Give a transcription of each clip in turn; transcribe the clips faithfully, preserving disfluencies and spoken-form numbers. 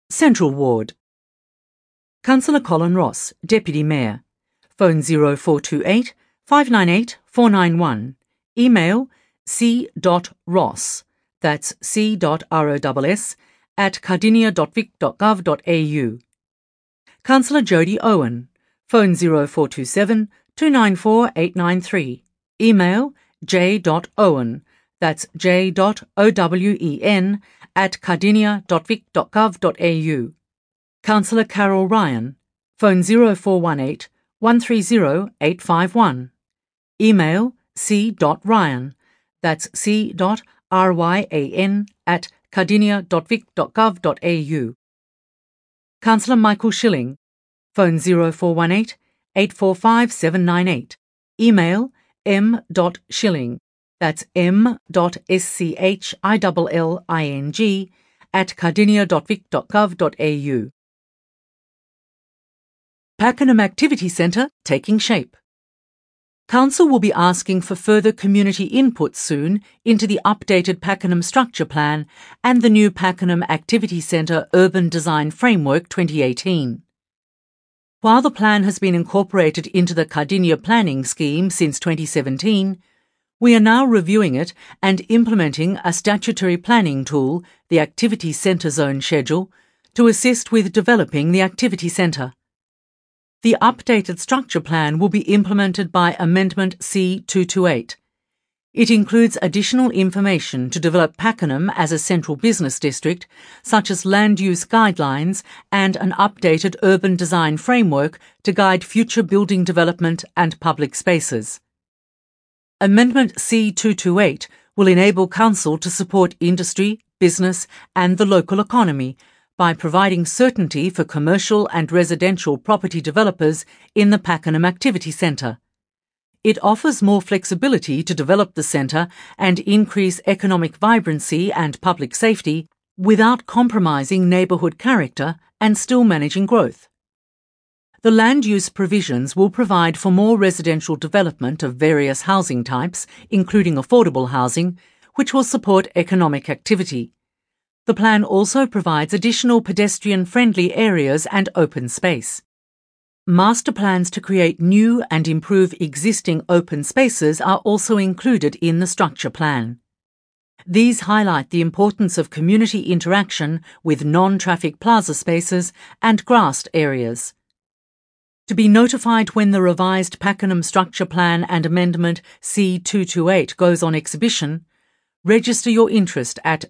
Central Ward. Councillor Colin Ross, Deputy Mayor. Phone zero four two eight, five nine eight, four nine one. Email c.ross, that's c.ross, at cardinia dot vic dot gov dot a u. Councillor Jodie Owen. Phone zero four two seven, two nine four, eight nine three. Email j.owen, that's j.owen, at cardinia dot vic dot gov dot a u. Councillor Carol Ryan. Phone zero four one eight, one three zero, eight five one. Email c.ryan, that's c.ryan, at cardinia dot vic dot gov dot a u. Councillor Michael Schilling. Phone zero four one eight, eight four five, seven nine eight. Email m.schilling, that's m.schilling, at cardinia dot vic dot gov dot a u. Pakenham Activity Centre taking shape. Council will be asking for further community input soon into the updated Pakenham Structure Plan and the new Pakenham Activity Centre Urban Design Framework twenty eighteen. While the plan has been incorporated into the Cardinia Planning Scheme since twenty seventeen, we are now reviewing it and implementing a statutory planning tool, the Activity Centre Zone Schedule, to assist with developing the Activity Centre. The updated structure plan will be implemented by Amendment C two twenty-eight. It includes additional information to develop Pakenham as a central business district, such as land use guidelines and an updated urban design framework to guide future building development and public spaces. Amendment C two twenty-eight will enable Council to support industry, business and the local economy by providing certainty for commercial and residential property developers in the Pakenham Activity Centre. It offers more flexibility to develop the centre and increase economic vibrancy and public safety without compromising neighbourhood character and still managing growth. The land use provisions will provide for more residential development of various housing types, including affordable housing, which will support economic activity. The plan also provides additional pedestrian-friendly areas and open space. Master plans to create new and improve existing open spaces are also included in the structure plan. These highlight the importance of community interaction with non-traffic plaza spaces and grassed areas. To be notified when the revised Pakenham Structure Plan and Amendment C two twenty-eight goes on exhibition, register your interest at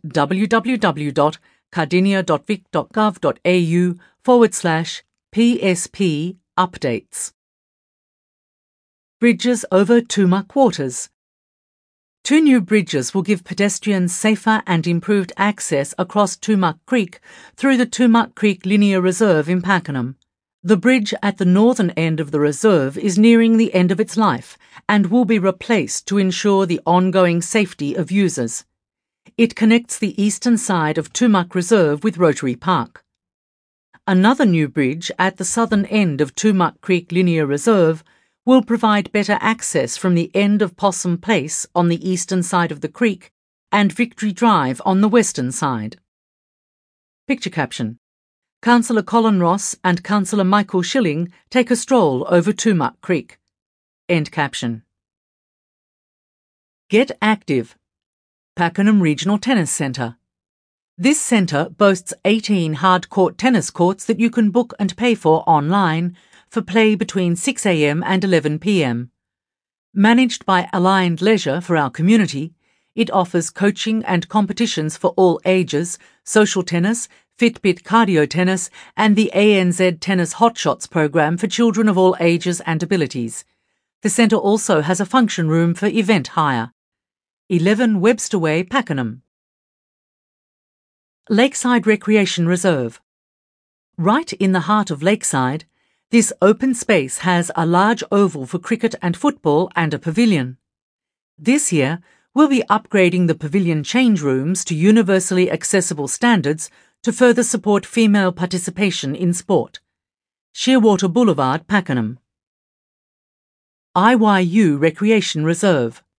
www.cardinia.vic.gov.au forward slash PSP updates. Bridges over Toomuc Waters. Two new bridges will give pedestrians safer and improved access across Toomuc Creek through the Toomuc Creek Linear Reserve in Pakenham. The bridge at the northern end of the reserve is nearing the end of its life and will be replaced to ensure the ongoing safety of users. It connects the eastern side of Toomuc Reserve with Rotary Park. Another new bridge at the southern end of Toomuc Creek Linear Reserve will provide better access from the end of Possum Place on the eastern side of the creek and Victory Drive on the western side. Picture caption. Councillor Colin Ross and Councillor Michael Schilling take a stroll over Toomuc Creek. End caption. Get active. Pakenham Regional Tennis Centre. This centre boasts eighteen hard-court tennis courts that you can book and pay for online for play between six a m and eleven p m. Managed by Aligned Leisure for our community, it offers coaching and competitions for all ages, social tennis, Fitbit cardio tennis and the A N Z Tennis Hotshots program for children of all ages and abilities. The centre also has a function room for event hire. eleven Webster Way, Pakenham. Lakeside Recreation Reserve. Right in the heart of Lakeside, this open space has a large oval for cricket and football and a pavilion. This year, we'll be upgrading the pavilion change rooms to universally accessible standards to further support female participation in sport. Shearwater Boulevard, Pakenham. I Y U Recreation Reserve.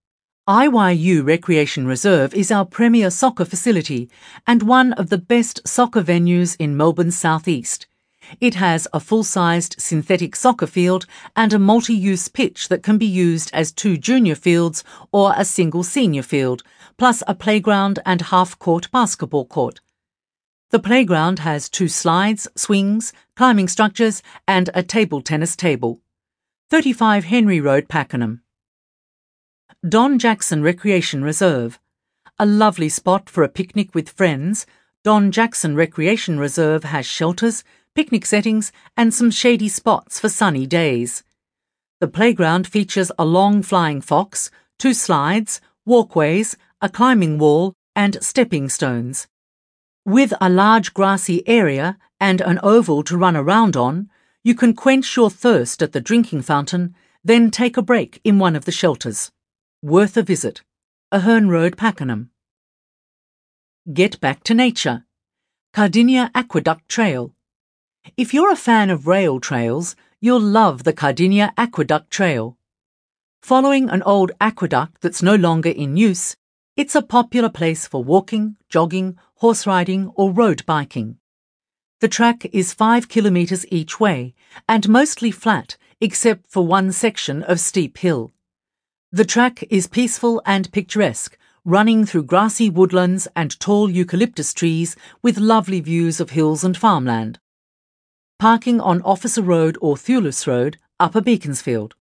I Y U Recreation Reserve is our premier soccer facility and one of the best soccer venues in Melbourne's southeast. It has a full-sized synthetic soccer field and a multi-use pitch that can be used as two junior fields or a single senior field, plus a playground and half-court basketball court. The playground has two slides, swings, climbing structures and a table tennis table. thirty-five Henry Road, Pakenham. Don Jackson Recreation Reserve. A lovely spot for a picnic with friends, Don Jackson Recreation Reserve has shelters, picnic settings and some shady spots for sunny days. The playground features a long flying fox, two slides, walkways, a climbing wall and stepping stones. With a large grassy area and an oval to run around on, you can quench your thirst at the drinking fountain, then take a break in one of the shelters. Worth a visit. Ahern Road, Pakenham. Get back to nature. Cardinia Aqueduct Trail. If you're a fan of rail trails, you'll love the Cardinia Aqueduct Trail. Following an old aqueduct that's no longer in use, it's a popular place for walking, jogging, horse riding or road biking. The track is five kilometres each way and mostly flat except for one section of steep hill. The track is peaceful and picturesque, running through grassy woodlands and tall eucalyptus trees with lovely views of hills and farmland. Parking on Officer Road or Thewlis Road, Upper Beaconsfield.